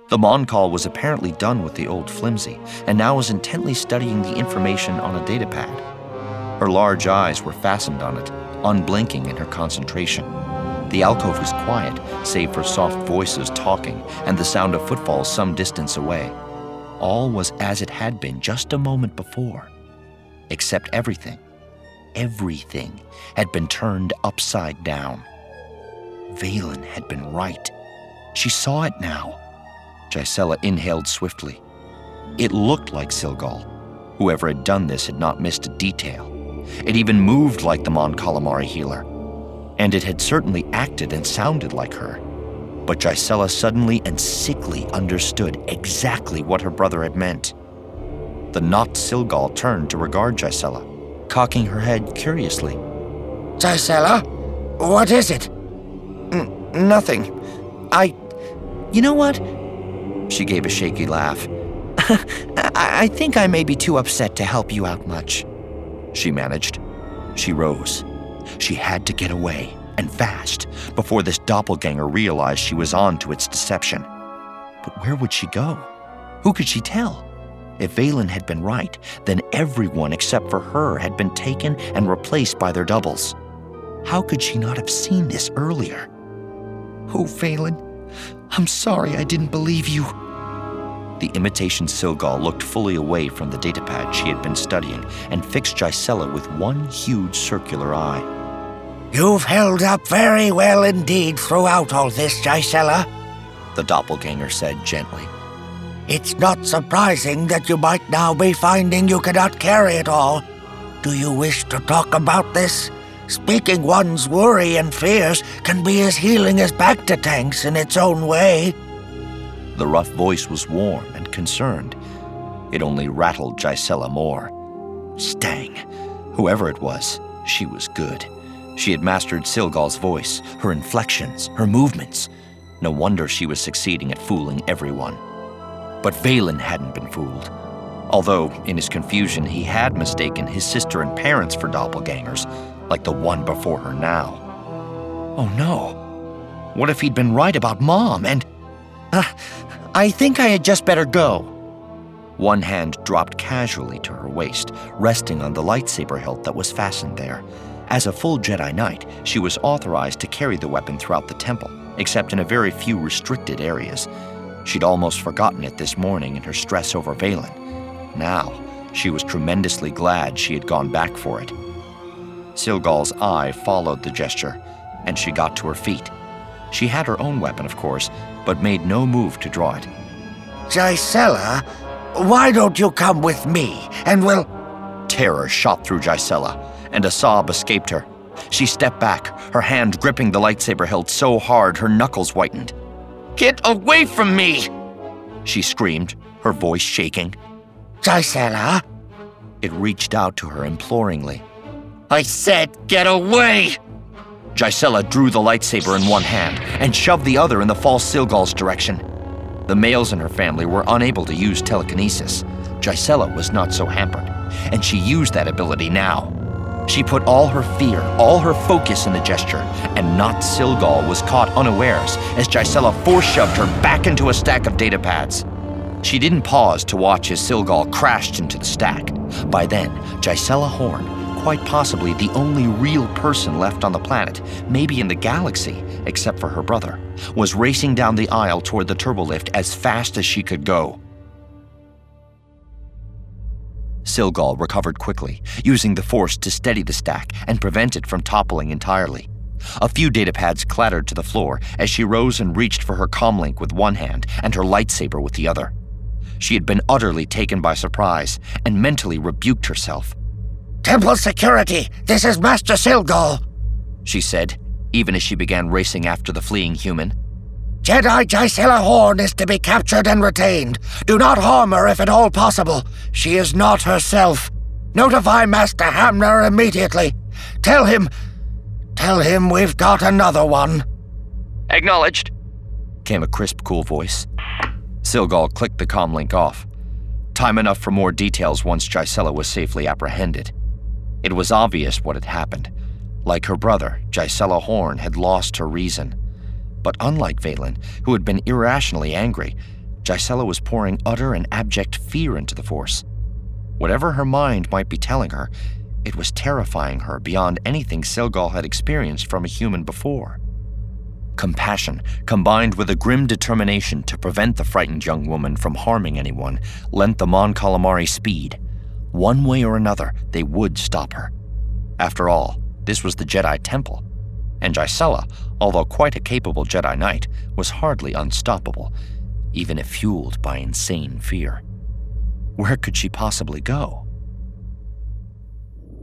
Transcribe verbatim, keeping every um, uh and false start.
The Mon-Call was apparently done with the old flimsy, and now was intently studying the information on a datapad. Her large eyes were fastened on it, unblinking in her concentration. The alcove was quiet, save for soft voices talking and the sound of footfalls some distance away. All was as it had been just a moment before, except everything, everything had been turned upside down. Vaylin had been right. She saw it now. Gisela inhaled swiftly. It looked like Silgal. Whoever had done this had not missed a detail. It even moved like the Mon Calamari healer. And it had certainly acted and sounded like her. But Gisela suddenly and sickly understood exactly what her brother had meant. The not Silgal turned to regard Gisela, cocking her head curiously. Gisela, what is it? N- nothing. I... You know what? She gave a shaky laugh. I-, I think I may be too upset to help you out much. She managed. She rose. She had to get away, and fast, before this doppelganger realized she was on to its deception. But where would she go? Who could she tell? If Vaylin had been right, then everyone except for her had been taken and replaced by their doubles. How could she not have seen this earlier? Oh, Vaylin, I'm sorry I didn't believe you. The imitation Silgal looked fully away from the datapad she had been studying and fixed Gisela with one huge circular eye. You've held up very well indeed throughout all this, Gisela, the doppelganger said gently. It's not surprising that you might now be finding you cannot carry it all. Do you wish to talk about this? Speaking one's worry and fears can be as healing as Bacta tanks in its own way. The rough voice was warm and concerned. It only rattled Gisela more. Stang. Whoever it was, she was good. She had mastered Silgal's voice, her inflections, her movements. No wonder she was succeeding at fooling everyone. But Vaylin hadn't been fooled. Although, in his confusion, he had mistaken his sister and parents for doppelgangers, like the one before her now. Oh no. What if he'd been right about Mom and... Uh, I think I had just better go. One hand dropped casually to her waist, resting on the lightsaber hilt that was fastened there. As a full Jedi Knight, she was authorized to carry the weapon throughout the temple, except in a very few restricted areas. She'd almost forgotten it this morning in her stress over Vaylin. Now, she was tremendously glad she had gone back for it. Silgal's eye followed the gesture, and she got to her feet. She had her own weapon, of course, but made no move to draw it. Gisela, why don't you come with me, and we'll... Terror shot through Gisela, and a sob escaped her. She stepped back, her hand gripping the lightsaber hilt so hard her knuckles whitened. Get away from me! She screamed, her voice shaking. Gisela? It reached out to her imploringly. I said, get away! Gisela drew the lightsaber in one hand and shoved the other in the false Silgal's direction. The males in her family were unable to use telekinesis. Gisela was not so hampered, and she used that ability now. She put all her fear, all her focus in the gesture, and not Silgal was caught unawares as Gisela force-shoved her back into a stack of datapads. She didn't pause to watch as Silgal crashed into the stack. By then, Gisela Horn, quite possibly the only real person left on the planet, maybe in the galaxy, except for her brother, was racing down the aisle toward the turbolift as fast as she could go. Silgal recovered quickly, using the force to steady the stack and prevent it from toppling entirely. A few datapads clattered to the floor as she rose and reached for her comlink with one hand and her lightsaber with the other. She had been utterly taken by surprise and mentally rebuked herself. Temple security, this is Master Silgal, she said, even as she began racing after the fleeing human. Jedi Gisela Horn is to be captured and retained. Do not harm her if at all possible. She is not herself. Notify Master Hamner immediately. Tell him... Tell him we've got another one. Acknowledged, came a crisp, cool voice. Silgal clicked the comlink off. Time enough for more details once Gisela was safely apprehended. It was obvious what had happened. Like her brother, Gisela Horn had lost her reason. But unlike Vaylin, who had been irrationally angry, Gisela was pouring utter and abject fear into the Force. Whatever her mind might be telling her, it was terrifying her beyond anything Silgal had experienced from a human before. Compassion, combined with a grim determination to prevent the frightened young woman from harming anyone, lent the Mon Calamari speed. One way or another, they would stop her. After all, this was the Jedi Temple, and Gisela, although quite a capable Jedi Knight, was hardly unstoppable, even if fueled by insane fear. Where could she possibly go?